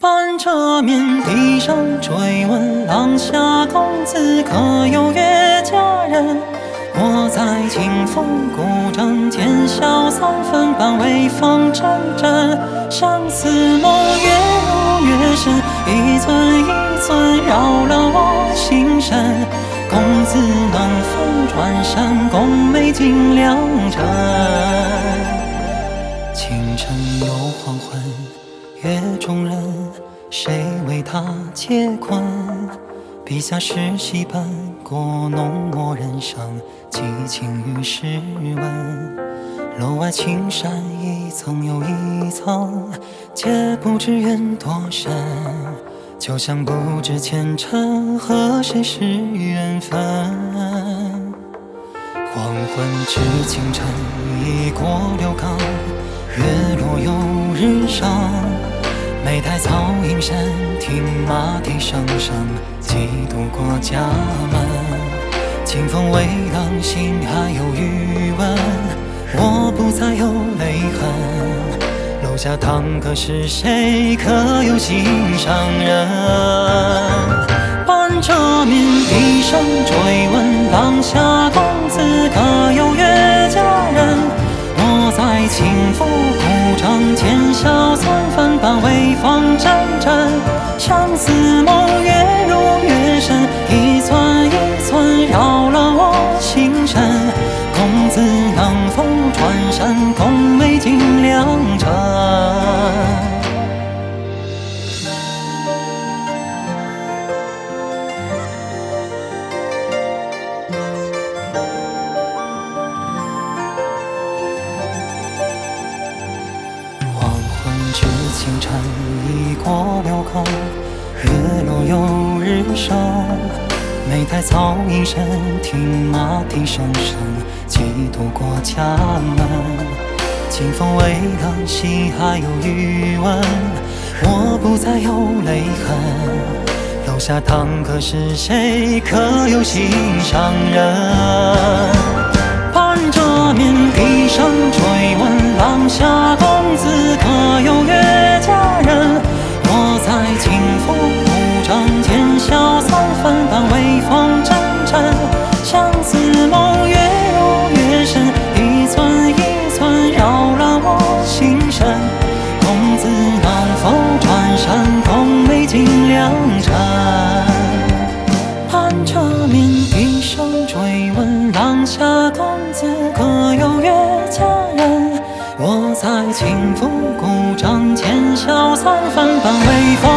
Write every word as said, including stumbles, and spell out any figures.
半遮面地上追问廊下公子可有约佳人？我在清风古镇见笑三分半，微风阵阵，相思梦越入越深，一寸一寸扰了我心神。公子能否转身，共美尽良辰？清晨又黄昏，月中人，谁为他解困？笔下诗戏本，故浓墨人生，寄情于诗文。楼外青山一层又一层，皆不知缘多深。就像不知前尘，和谁是缘分？黄昏至清晨，已过六更，月落又日升。每台草影深，听马蹄声声，几度过家门。清风微冷，心还有余温，我不再有泪痕。楼下堂客是谁？可有心上人？半遮面地上追问廊下公子可有约佳人？我在清风古镇见笑三分半，微风阵阵，相思梦越入越深，一寸一寸扰了我心神。公子能否转身，共美尽良辰？至清晨，已过六更，月落又日升。每台草影深，听马蹄声声，几度过家门。清风微冷，心还有余温，我不再有泪痕。楼下堂客是谁？可有心上人？半遮面地上追问廊下公子可有约佳人？我在清风古镇见笑三分半，微风阵阵，相思梦越入越深，一寸一寸扰了我心神。公子能否转身，共美尽良辰？半遮面地上追问廊下公子可有约佳人？我在清风古镇见笑三分半，微风